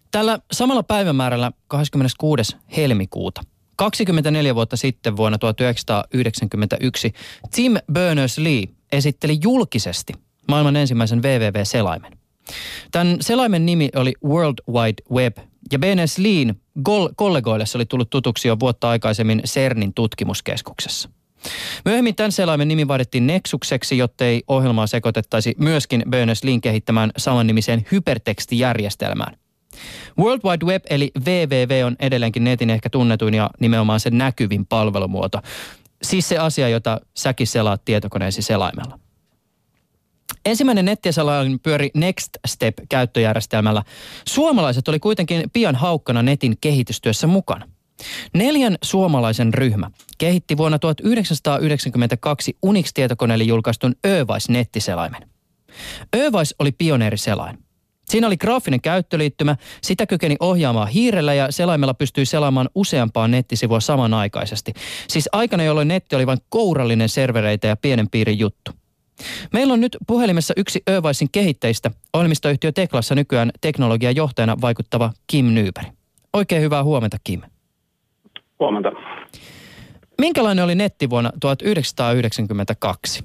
Tällä samalla päivämäärällä 26. helmikuuta 24 vuotta sitten vuonna 1991 Tim Berners-Lee esitteli julkisesti maailman ensimmäisen www-selaimen. Tämän selaimen nimi oli World Wide Web ja Berners-Leen kollegoille se oli tullut tutuksi jo vuotta aikaisemmin CERNin tutkimuskeskuksessa. Myöhemmin tämän selaimen nimi vaihdettiin Nexukseksi, jottei ohjelmaa sekoitettaisi myöskin Berners-Leen kehittämään samannimiseen hypertekstijärjestelmään. World Wide Web eli WWW on edelleenkin netin ehkä tunnetuin ja nimenomaan sen näkyvin palvelumuoto. Siis se asia, jota säkin selaat tietokoneesi selaimella. Ensimmäinen nettiselain pyöri Next Step-käyttöjärjestelmällä. Suomalaiset oli kuitenkin pian haukkana netin kehitystyössä mukana. 4 suomalaisen ryhmä kehitti vuonna 1992 Unix-tietokoneelle julkaistun Öwise-nettiselaimen. Öwise oli pioneeriselain. Siinä oli graafinen käyttöliittymä, sitä kykeni ohjaamaan hiirellä ja selaimella pystyi selaamaan useampaa nettisivua samanaikaisesti. Siis aikana, jolloin netti oli vain kourallinen servereitä ja pienen piirin juttu. Meillä on nyt puhelimessa yksi Öwisin kehittäjistä, ohjelmistoyhtiö Teklassa nykyään teknologian johtajana vaikuttava Kim Nyberg. Oikein hyvää huomenta, Kim. Huomenta. Minkälainen oli netti vuonna 1992?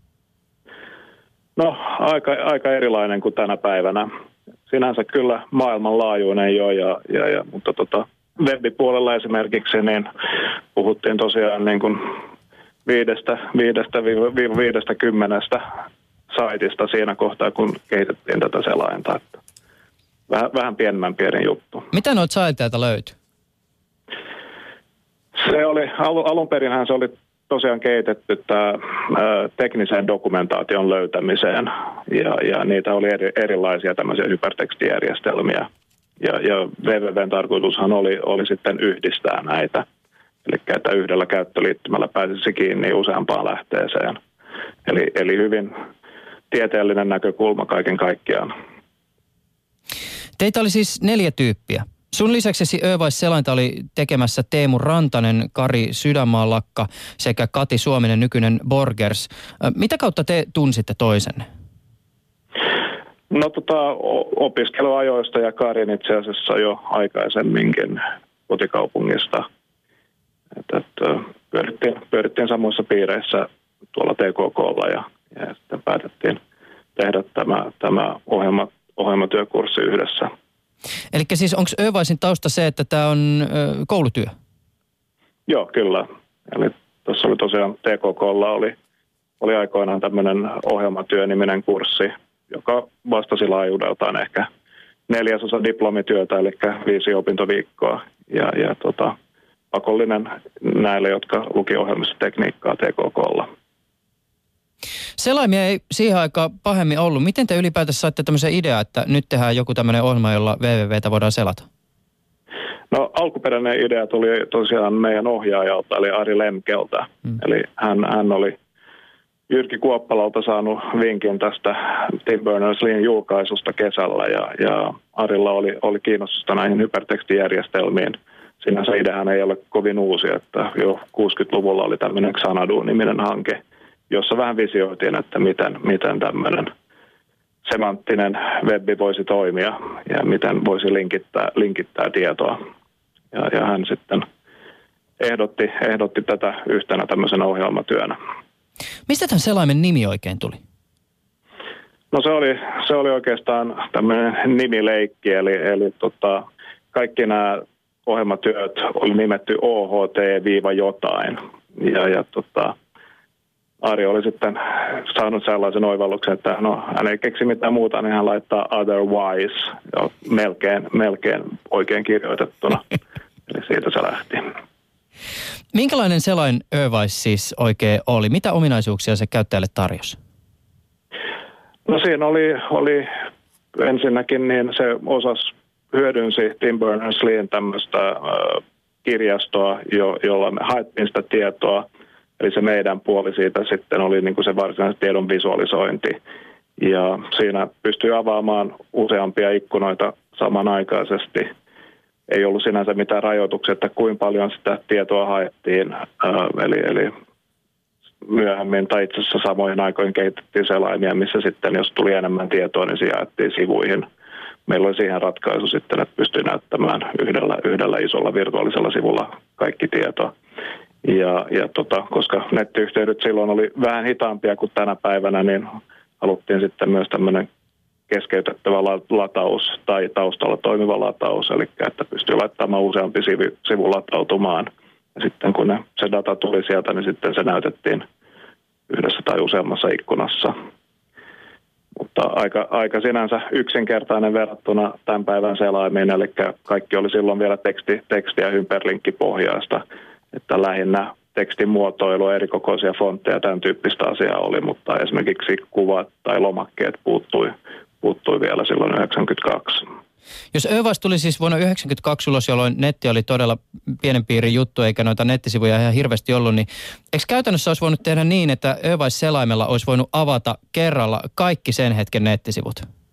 No, aika erilainen kuin tänä päivänä. Sinänsä kyllä maailmanlaajuinen jo, mutta web-puolella esimerkiksi niin puhuttiin tosiaan niin kuin 5-10 saitista siinä kohtaa, kun kehitettiin tätä selainta. Että vähän pienemmän pieni juttu. Mitä noita saiteilta löytyi? Se oli, alun perinhän se oli tosiaan kehitetty teknisen dokumentaation löytämiseen ja niitä oli erilaisia tämmöisiä hypertekstijärjestelmiä. Ja WWW:n tarkoitushan oli sitten yhdistää näitä, eli että yhdellä käyttöliittymällä pääsisi kiinni useampaan lähteeseen. Eli hyvin tieteellinen näkökulma kaiken kaikkiaan. Teitä oli siis 4 tyyppiä. Sun lisäksesi Öwise-selainta oli tekemässä Teemu Rantanen, Kari Sydänmaanlakka sekä Kati Suominen, nykyinen Borgers. Mitä kautta te tunsitte toisenne? No opiskeluajoista ja Karin itse asiassa jo aikaisemminkin kotikaupungista. Pyörittiin samoissa piireissä tuolla TKK:lla ja sitten päätettiin tehdä tämä ohjelmatyökurssi yhdessä. Eli siis onko Öwisin tausta se, että tämä on koulutyö? Joo, kyllä. Eli tuossa oli tosiaan TKK:lla oli aikoinaan tämmöinen ohjelmatyöniminen kurssi, joka vastasi laajuudeltaan ehkä 1/4 diplomityötä, eli 5 opintoviikkoa. Ja pakollinen näille, jotka luki ohjelmistotekniikkaa TKK:lla. Selaimia ei siihen aikaan pahemmin ollut. Miten te ylipäätänsä saitte tämmöisen idean, että nyt tehdään joku tämmöinen ohjelma, jolla www:tä voidaan selata? No alkuperäinen idea tuli tosiaan meidän ohjaajalta, eli Ari Lemkeltä. Eli hän oli Jyrki Kuoppalalta saanut vinkin tästä Tim Berners-Leen julkaisusta kesällä, ja Arilla oli kiinnostusta näihin hypertekstijärjestelmiin. Sinänsä ideahan ei ole kovin uusi, että jo 60-luvulla oli tämmöinen Xanadu-niminen hanke, jossa vähän visioitiin, että miten tämmöinen semanttinen webbi voisi toimia ja miten voisi linkittää tietoa. Ja hän sitten ehdotti tätä yhtenä tämmöisenä ohjelmatyönä. Mistä tämän selaimen nimi oikein tuli? No se oli oikeastaan tämmöinen nimileikki, eli kaikki nämä ohjelmatyöt oli nimetty OHT-jotain. Ja Ari oli sitten saanut sellaisen oivalluksen, että hän ei keksi mitään muuta, niin hän laittaa otherwise, jo melkein oikein kirjoitettuna. Eli siitä se lähti. Minkälainen selain Öwise siis oikein oli? Mitä ominaisuuksia se käyttäjälle tarjosi? No siinä oli ensinnäkin, niin se hyödynsi Tim Berners-Leen tämmöistä kirjastoa, jolla me haettiin sitä tietoa. Eli se meidän puoli siitä sitten oli niin kuin se varsinainen tiedon visualisointi. Ja siinä pystyi avaamaan useampia ikkunoita samanaikaisesti. Ei ollut sinänsä mitään rajoituksia, että kuinka paljon sitä tietoa haettiin. Eli myöhemmin tai itse asiassa samoihin aikoihin kehitettiin selaimia, missä sitten jos tuli enemmän tietoa, niin se jaettiin sivuihin. meillä oli siihen ratkaisu sitten, että pystyi näyttämään yhdellä isolla virtuaalisella sivulla kaikki tieto. Koska nettiyhteydet silloin oli vähän hitaampia kuin tänä päivänä, niin haluttiin sitten myös tämmöinen keskeytettävä lataus tai taustalla toimiva lataus, eli että pystyy laittamaan useampi sivu latautumaan. Ja sitten kun se data tuli sieltä, niin sitten se näytettiin yhdessä tai useammassa ikkunassa. Mutta aika sinänsä yksinkertainen verrattuna tämän päivän selaimiin, eli kaikki oli silloin vielä teksti- ja hyperlinkkipohjaista, että lähinnä tekstin muotoilu, erikokoisia fontteja, tämän tyyppistä asiaa oli, mutta esimerkiksi kuvat tai lomakkeet puuttui vielä silloin 1992. Jos Övace tuli siis vuonna 1992 ulos, jolloin netti oli todella pienen piirin juttu, eikä noita nettisivuja ihan hirveästi ollut, niin eikö käytännössä olisi voinut tehdä niin, että Övace-selaimella olisi voinut avata kerralla kaikki sen hetken nettisivut?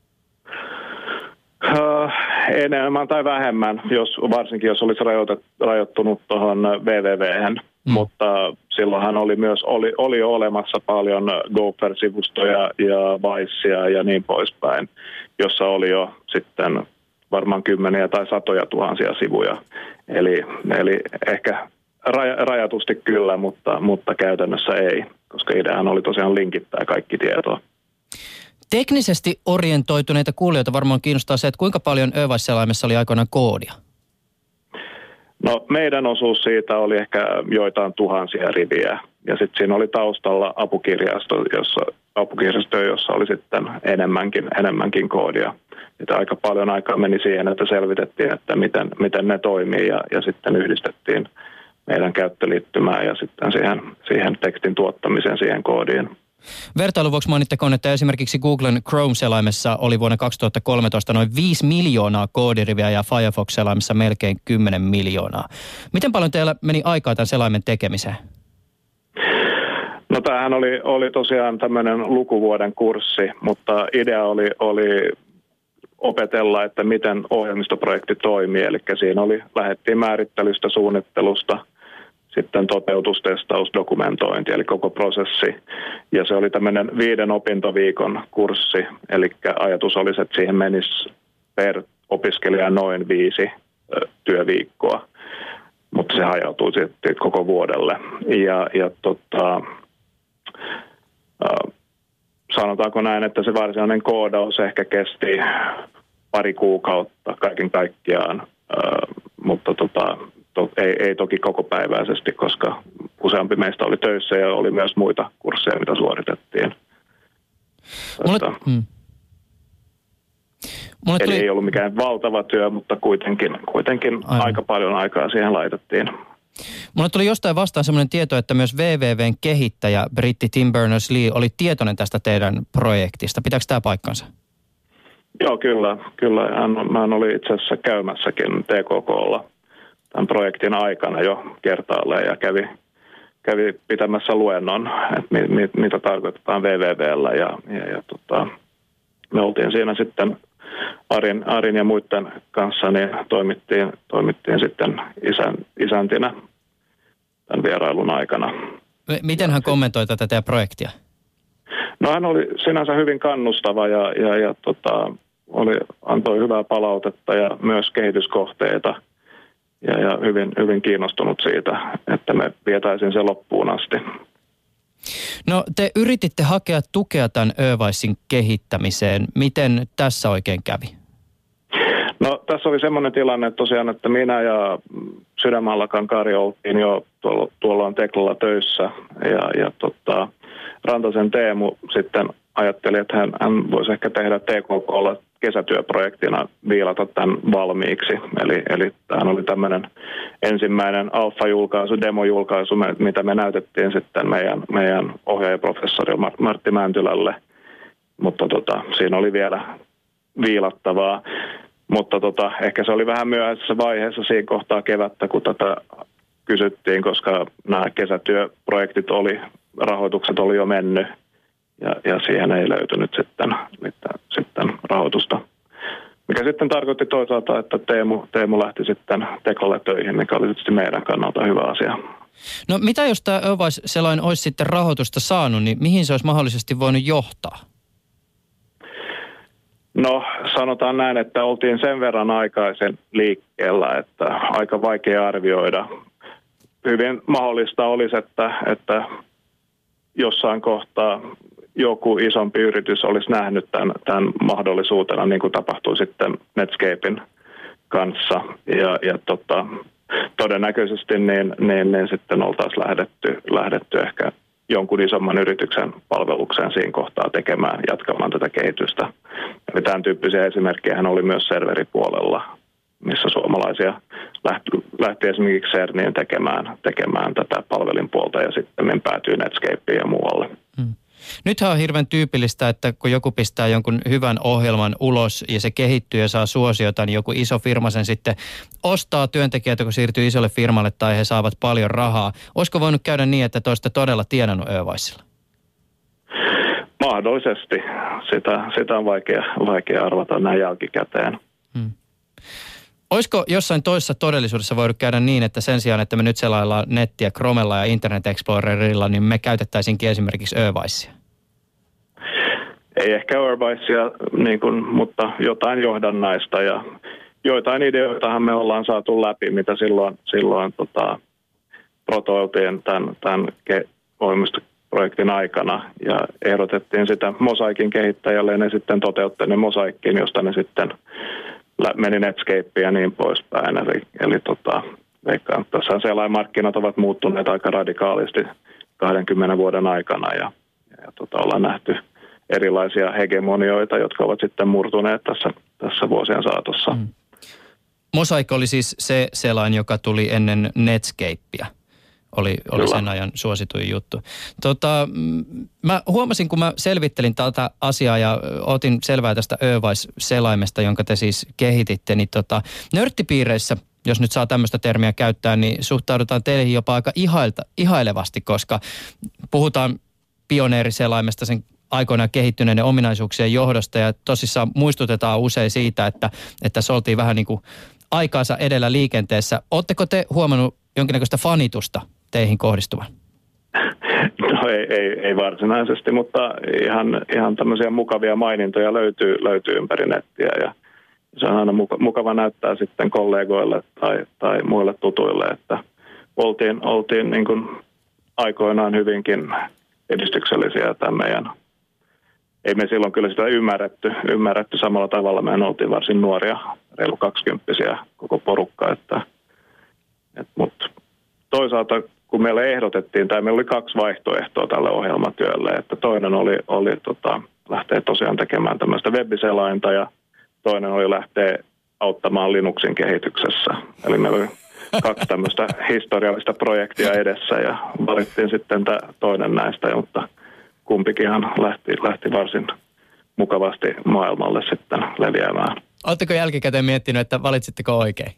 Enemmän tai vähemmän, varsinkin jos olisi rajoittunut tuohon www:hen. Mutta silloinhan oli jo olemassa paljon Gopher-sivustoja ja Vicea ja niin poispäin, jossa oli jo sitten varmaan kymmeniä tai satoja tuhansia sivuja. Eli ehkä rajatusti kyllä, mutta käytännössä ei, koska ideahan oli tosiaan linkittää kaikki tietoa. Teknisesti orientoituneita kuulijoita varmaan kiinnostaa se, että kuinka paljon Övace-selaimessa oli aikoinaan koodia? No meidän osuus siitä oli ehkä joitain tuhansia riviä ja sitten siinä oli taustalla apukirjasto, jossa oli sitten enemmänkin koodia. Että aika paljon aikaa meni siihen, että selvitettiin, että miten ne toimii ja sitten yhdistettiin meidän käyttöliittymää ja sitten siihen tekstin tuottamiseen, siihen koodiin. Vertailuvuoksi mainittakoon, että esimerkiksi Googlen Chrome-selaimessa oli vuonna 2013 noin 5 miljoonaa koodiriviä ja Firefox-selaimessa melkein 10 miljoonaa. Miten paljon teillä meni aikaa tämän selaimen tekemiseen? No tämähän oli tosiaan tämmöinen lukuvuoden kurssi, mutta idea oli opetella, että miten ohjelmistoprojekti toimii. Eli siinä lähdettiin määrittelystä, suunnittelusta, sitten toteutus, testaus, dokumentointi, eli koko prosessi. Ja se oli tämmöinen 5 opintoviikon kurssi, eli ajatus olisi, että siihen menisi per opiskelija noin 5 työviikkoa, mutta se hajautui sitten koko vuodelle. Sanotaanko näin, että se varsinainen koodaus ehkä kesti pari kuukautta kaiken kaikkiaan, mutta ei toki kokopäiväisesti, koska useampi meistä oli töissä ja oli myös muita kursseja, mitä suoritettiin. Eli ei ollut mikään valtava työ, mutta kuitenkin aika paljon aikaa siihen laitettiin. Mulle tuli jostain vastaan semmoinen tieto, että myös WWW:n kehittäjä, britti Tim Berners-Lee, oli tietoinen tästä teidän projektista. Pitääkö tämä paikkansa? Joo, kyllä. Hän oli itse asiassa käymässäkin TKK:lla tämän projektin aikana jo kertaalleen ja kävi pitämässä luennon, että mitä tarkoitetaan WWW:llä ja me oltiin siinä sitten Arin ja muiden kanssa, niin toimittiin sitten isäntinä tämän vierailun aikana. Miten hän kommentoi tätä teidän projektia? No hän oli sinänsä hyvin kannustava ja antoi hyvää palautetta ja myös kehityskohteita ja hyvin kiinnostunut siitä, että me vietäisiin se loppuun asti. No te yrititte hakea tukea tämän Övacein kehittämiseen. Miten tässä oikein kävi? No tässä oli semmoinen tilanne että tosiaan, että minä ja Sydänmaallakan Kari oltiin jo tuolloin Teklalla töissä ja Rantasen Teemu sitten ajatteli, että hän voisi ehkä tehdä TKK:lla kesätyöprojektina viilata tämän valmiiksi. Eli tämä oli tämmöinen ensimmäinen alfa-julkaisu, demojulkaisu, mitä me näytettiin sitten meidän ohjaajaprofessori Martti Mäntylälle. Mutta siinä oli vielä viilattavaa. Mutta ehkä se oli vähän myöhäisessä vaiheessa siinä kohtaa kevättä, kun tätä kysyttiin, koska nämä kesätyöprojektit rahoitukset oli jo mennyt. Ja siihen ei löytynyt sitten rahoitusta. Mikä sitten tarkoitti toisaalta, että Teemu lähti sitten Teklalle töihin, mikä oli sitten meidän kannalta hyvä asia. No mitä jos tämä Övace-selain olisi sitten rahoitusta saanut, niin mihin se olisi mahdollisesti voinut johtaa? No sanotaan näin, että oltiin sen verran aikaisen liikkeellä, että aika vaikea arvioida. Hyvin mahdollista olisi, että jossain kohtaa joku isompi yritys olisi nähnyt tämän mahdollisuutena, niin kuin tapahtui sitten Netscapen kanssa. Ja todennäköisesti niin sitten oltaisiin lähdetty ehkä jonkun isomman yrityksen palvelukseen siinä kohtaa jatkamaan tätä kehitystä. Eli tämän tyyppisiä esimerkkejä oli myös serveripuolella, missä suomalaisia lähti esimerkiksi CERNiin tekemään tätä palvelinpuolta ja sitten päätyi Netscapeen ja muualle. Nythän on hirveän tyypillistä, että kun joku pistää jonkun hyvän ohjelman ulos ja se kehittyy ja saa suosiota, niin joku iso firma sen sitten ostaa työntekijöitä, kun siirtyy isolle firmalle tai he saavat paljon rahaa. Olisiko voinut käydä niin, että te olisitte todella tienannut Övaisilla? Mahdollisesti. Sitä on vaikea arvata näin jälkikäteen. Olisiko jossain toisessa todellisuudessa voinut käydä niin, että sen sijaan, että me nyt selaillaan nettiä Chromella ja Internet Explorerilla, niin me käytettäisiinkin esimerkiksi Övaisia? Ei ehkä Övaisia, mutta jotain johdannaista ja joitain ideoitahan me ollaan saatu läpi, mitä silloin protoiltiin tämän ohjelmistoprojektin aikana ja ehdotettiin sitä Mosaikin kehittäjälle ja ne sitten toteutti ne Mosaikkiin, josta ne sitten meni Netscapeen ja niin poispäin. Eli tässä selainmarkkinat ovat muuttuneet aika radikaalisti 20 vuoden aikana ja ollaan nähty erilaisia hegemonioita, jotka ovat sitten murtuneet tässä vuosien saatossa. Mosaik oli siis se selain, joka tuli ennen Netscapea. Oli sen ajan suosituin juttu. Mä huomasin, kun mä selvittelin tätä asiaa ja otin selvää tästä Övais-selaimesta, jonka te siis kehititte, niin nörttipiireissä, jos nyt saa tämmöistä termiä käyttää, niin suhtaudutaan teihin jopa aika ihailevasti, koska puhutaan pioneeriselaimesta sen aikoinaan kehittyneiden ominaisuuksien johdosta ja tosissaan muistutetaan usein siitä, että se oltiin vähän niin kuin aikaansa edellä liikenteessä. Oletteko te huomannut jonkinnäköistä fanitusta teihin kohdistuvan? No ei varsinaisesti, mutta ihan tämmöisiä mukavia mainintoja löytyy ympäri nettiä ja se on aina mukava näyttää sitten kollegoille tai muille tutuille, että oltiin niin kuin aikoinaan hyvinkin edistyksellisiä tämän meidän. Ei me silloin kyllä sitä ymmärretty samalla tavalla. Me oltiin varsin nuoria, reilu 20-vuotiaita koko porukka. Mutta toisaalta kun meille ehdotettiin, tai meillä oli 2 vaihtoehtoa tälle ohjelmatyölle. Että toinen oli lähteä tosiaan tekemään tämmöistä webiselainta ja toinen oli lähteä auttamaan Linuxin kehityksessä. Eli meillä oli 2 tämmöistä historiallista projektia edessä ja valittiin sitten tämä toinen näistä, mutta kumpikinhan lähti varsin mukavasti maailmalle sitten leviämään. Oletteko jälkikäteen miettinyt, että valitsitteko oikein?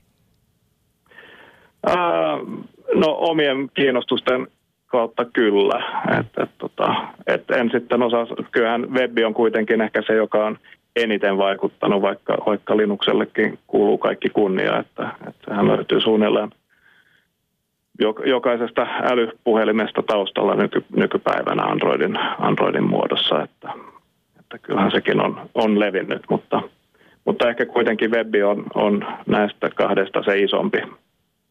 No omien kiinnostusten kautta kyllä. En sitten osaa, kyllähän web on kuitenkin ehkä se, joka on eniten vaikuttanut, vaikka Linuxellekin kuuluu kaikki kunnia, että sehän löytyy suunnilleen jokaisesta älypuhelimesta taustalla nykypäivänä Androidin muodossa, että kyllähän sekin on levinnyt, mutta ehkä kuitenkin web on näistä 2 se isompi.